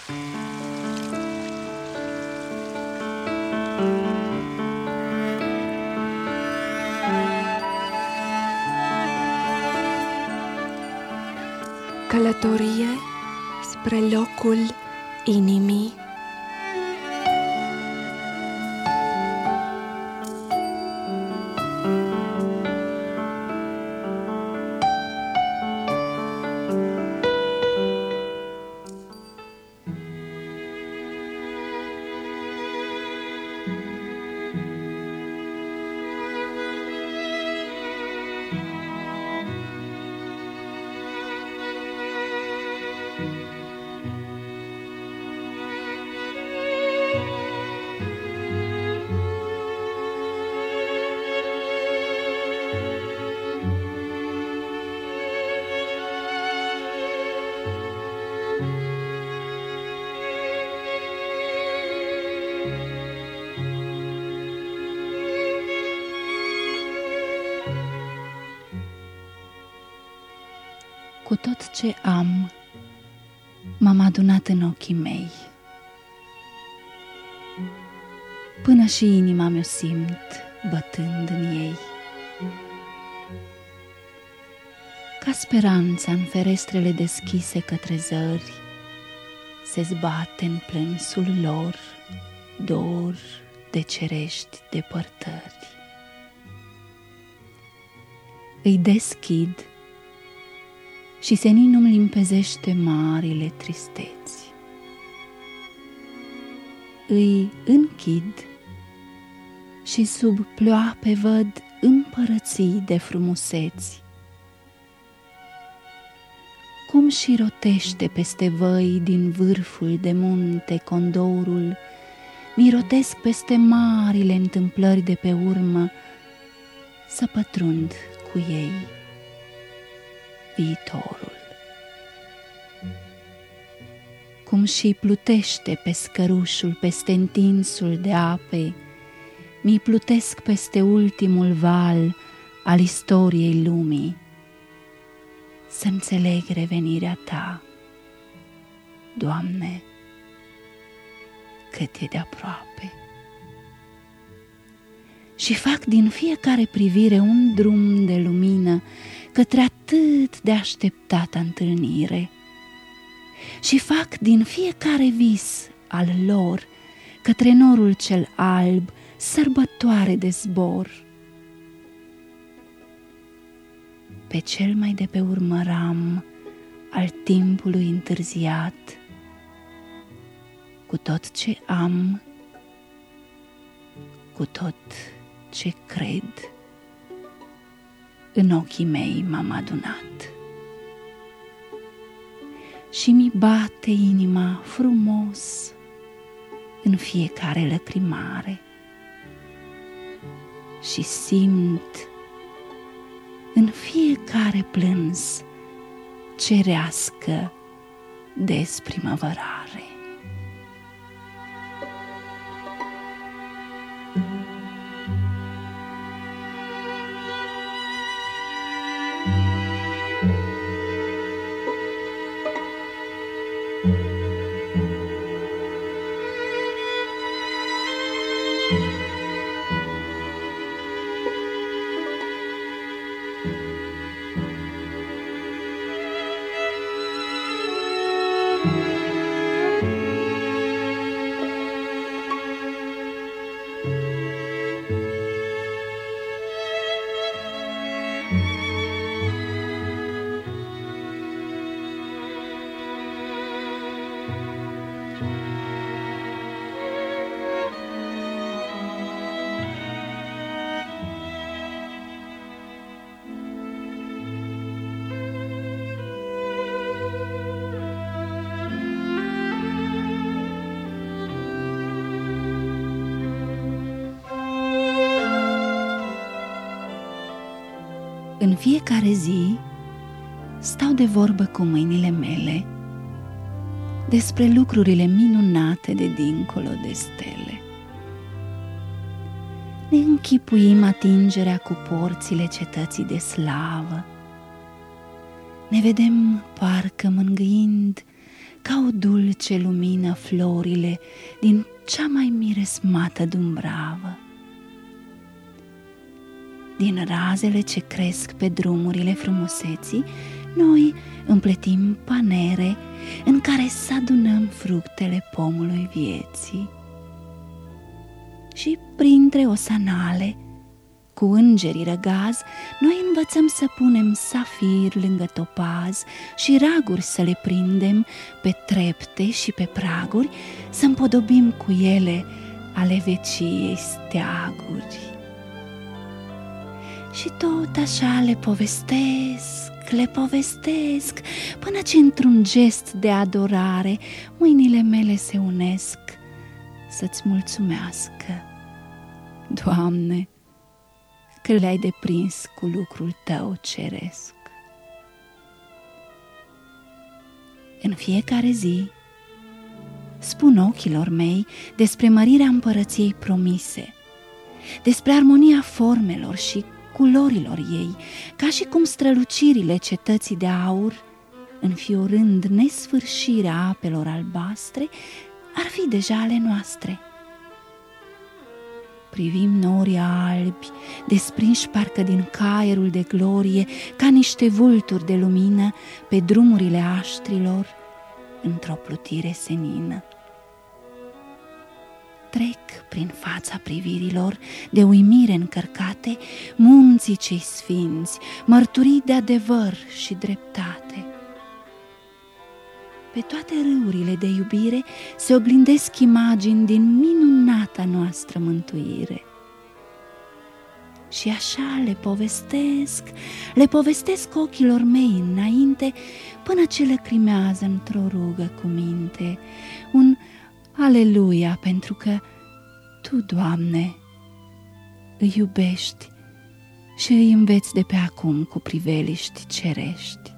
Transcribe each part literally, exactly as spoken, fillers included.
Călătorie spre locul inimii. Cu tot ce am, m-am adunat în ochii mei, până și inima mi-o simt bătând în ei. Ca speranța în ferestrele deschise către zări, se zbate în plânsul lor dor de cerești depărtări. Îi deschid și senin nu-mi limpezește marile tristeți. Îi închid și sub ploape văd împărății de frumuseți. Cum și rotește peste văi din vârful de munte condorul, mirotesc peste marile întâmplări de pe urmă, să pătrund cu ei viitorul. Cum și plutește pe scărușul, peste întinsul de ape, mi plutesc peste ultimul val al istoriei lumii, să înțeleg revenirea ta, Doamne, cât e de aproape. Și fac din fiecare privire un drum de lumină către atât de așteptata întâlnire. Și fac din fiecare vis al lor către norul cel alb sărbătoare de zbor. Pe cel mai de pe urmă ram al timpului întârziat, cu tot ce am, cu tot ce cred, în ochii mei m-am adunat. Și mi bate inima frumos în fiecare lăcrimare și simt în fiecare plâns cerească desprimăvărare. În fiecare zi stau de vorbă cu mâinile mele despre lucrurile minunate de dincolo de stele. Ne închipuim atingerea cu porțile cetății de slavă. Ne vedem parcă mângâind ca o dulce lumină florile din cea mai miresmată dumbravă. Din razele ce cresc pe drumurile frumuseții, noi împletim panere în care să adunăm fructele pomului vieții. Și printre osanale, cu îngerii răgaz, noi învățăm să punem safir lângă topaz și raguri să le prindem pe trepte și pe praguri, să împodobim cu ele ale veciei steaguri. Și tot așa le povestesc, le povestesc, până ce într-un gest de adorare mâinile mele se unesc să-ți mulțumească, Doamne, că le-ai deprins cu lucrul tău ceresc. În fiecare zi spun ochilor mei despre mărirea împărăției promise, despre armonia formelor și culorilor ei, ca și cum strălucirile cetății de aur, înfiorând nesfârșirea apelor albastre, ar fi deja ale noastre. Privim norii albi, desprinși parcă din caierul de glorie, ca niște vulturi de lumină pe drumurile aștrilor, într-o plutire senină. Trec prin fața privirilor de uimire încărcate munții cei sfinți, mărturii de adevăr și dreptate. Pe toate râurile de iubire se oglindesc imagini din minunata noastră mântuire. Și așa le povestesc, le povestesc ochilor mei înainte, până ce lăcrimează într-o rugă cu minte un Aleluia, pentru că Tu, Doamne, îi iubești și îi înveți de pe acum cu priveliști cerești.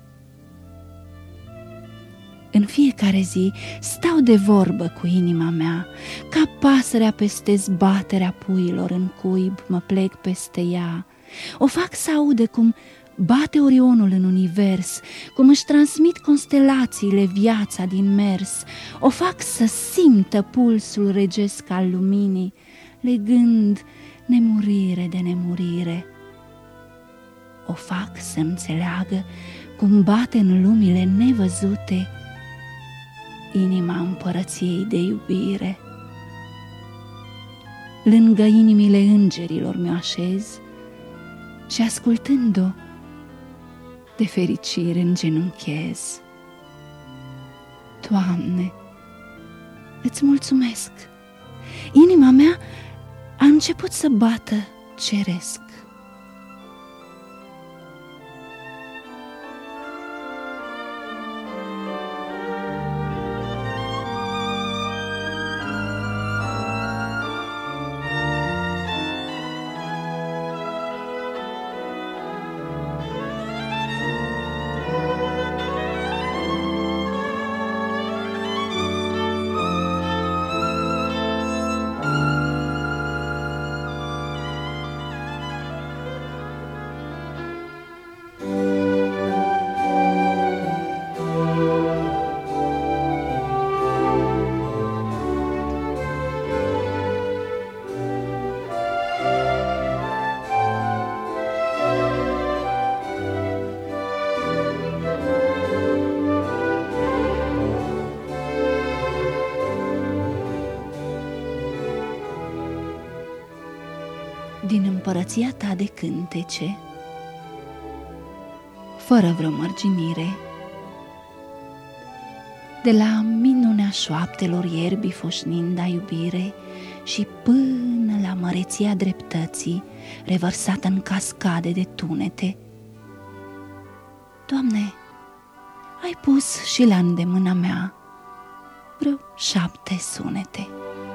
În fiecare zi stau de vorbă cu inima mea, ca pasărea peste zbaterea puiilor în cuib mă plec peste ea. O fac să audă cum bate Orionul în univers, cum își transmit constelațiile viața din mers. O fac să simtă pulsul regesc al luminii, legând nemurire de nemurire. O fac să înțeleagă cum bate în lumile nevăzute inima împărăției de iubire. Lângă inimile îngerilor mi-o așez și ascultând-o de fericire îngenunchez. Doamne, îți mulțumesc! Inima mea a început să bată ceresc. Din împărăția ta de cântece, fără vreo mărginire, de la minunea șoaptelor ierbii foșnind a iubire și până la măreția dreptății revărsată în cascade de tunete. Doamne, ai pus și la îndemâna mea vreo șapte sunete.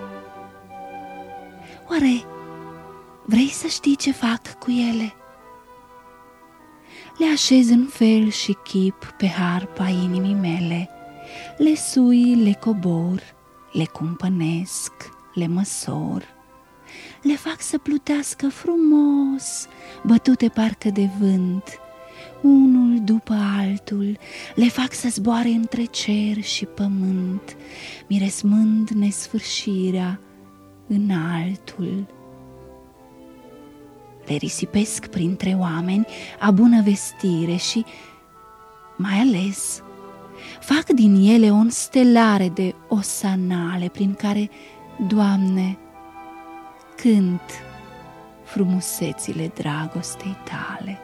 Oare vrei să știi ce fac cu ele? Le așez în fel și chip pe harpa inimii mele, le sui, le cobor, le cumpănesc, le măsor, le fac să plutească frumos, bătute parcă de vânt, unul după altul, le fac să zboare între cer și pământ, miresmând nesfârșirea în altul. Le risipesc printre oameni a bună vestire și, mai ales, fac din ele o înstelare de osanale prin care, Doamne, cânt frumusețile dragostei Tale.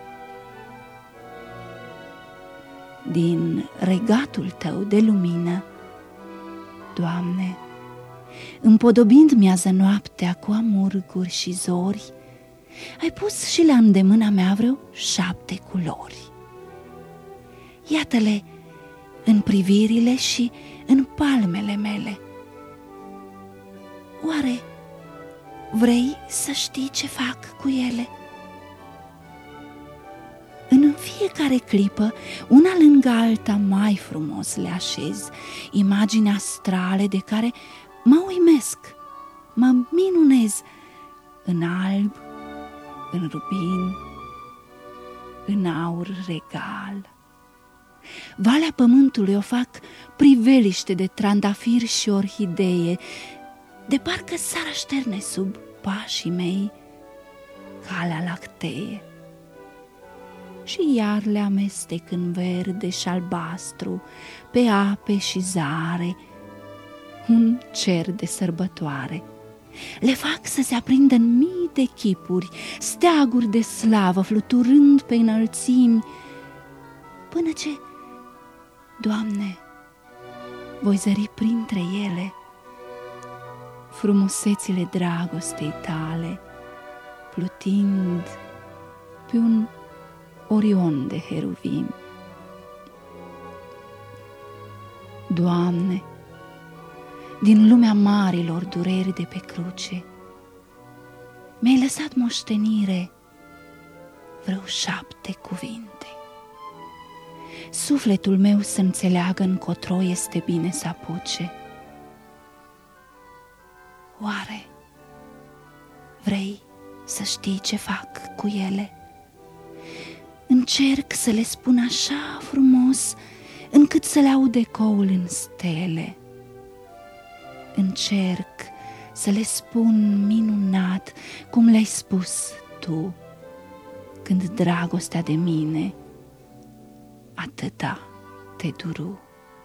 Din regatul Tău de lumină, Doamne, împodobind miază noaptea cu amurguri și zori, ai pus și la îndemâna mea vreo șapte culori. Iată-le în privirile și în palmele mele. Oare vrei să știi ce fac cu ele? În fiecare clipă, una lângă alta mai frumos le așez, imagini astrale de care mă uimesc, mă minunez, în alb, în rubin, în aur regal. Valea pământului o fac priveliște de trandafir și orhidee, de parcă s-ar așterne sub pașii mei calea lactee. Și iar le amestec în verde și albastru, pe ape și zare, un cer de sărbătoare. Le fac să se aprindă în mii de chipuri, steaguri de slavă fluturând pe înălțimi, până ce, Doamne, voi zări printre ele frumusețile dragostei Tale, plutind pe un orion de heruvim. Doamne, din lumea marilor dureri de pe cruce, mi-ai lăsat moștenire vreo șapte cuvinte. Sufletul meu să înțeleagă încotro este bine să apuce. Oare vrei să știi ce fac cu ele? Încerc să le spun așa frumos încât să le aud ecoul în stele. Încerc să le spun minunat cum le-ai spus Tu, când dragostea de mine atâta te duru.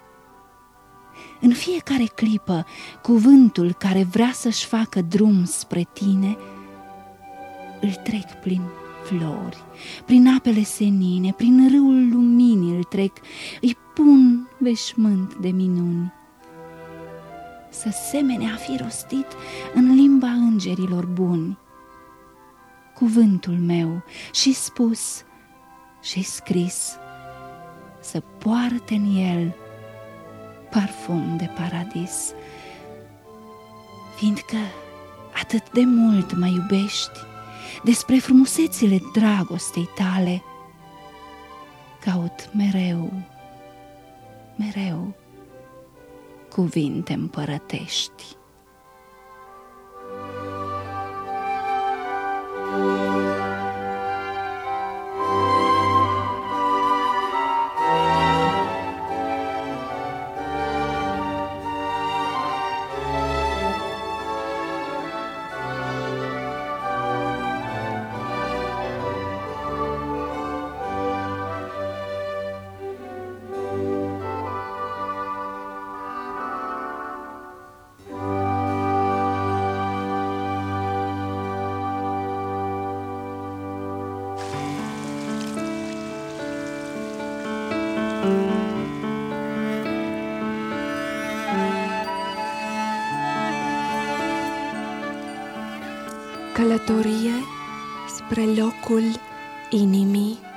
În fiecare clipă, cuvântul care vrea să-și facă drum spre Tine, îl trec prin flori, prin apele senine, prin râul luminii îl trec, îi pun veșmânt de minuni. Să semene a fi rostit în limba îngerilor buni cuvântul meu și spus și scris, să poarte în el parfum de paradis. Fiindcă atât de mult mă iubești, despre frumusețile dragostei Tale caut mereu, mereu cuvinte împărătești. Călătorie spre locul inimii.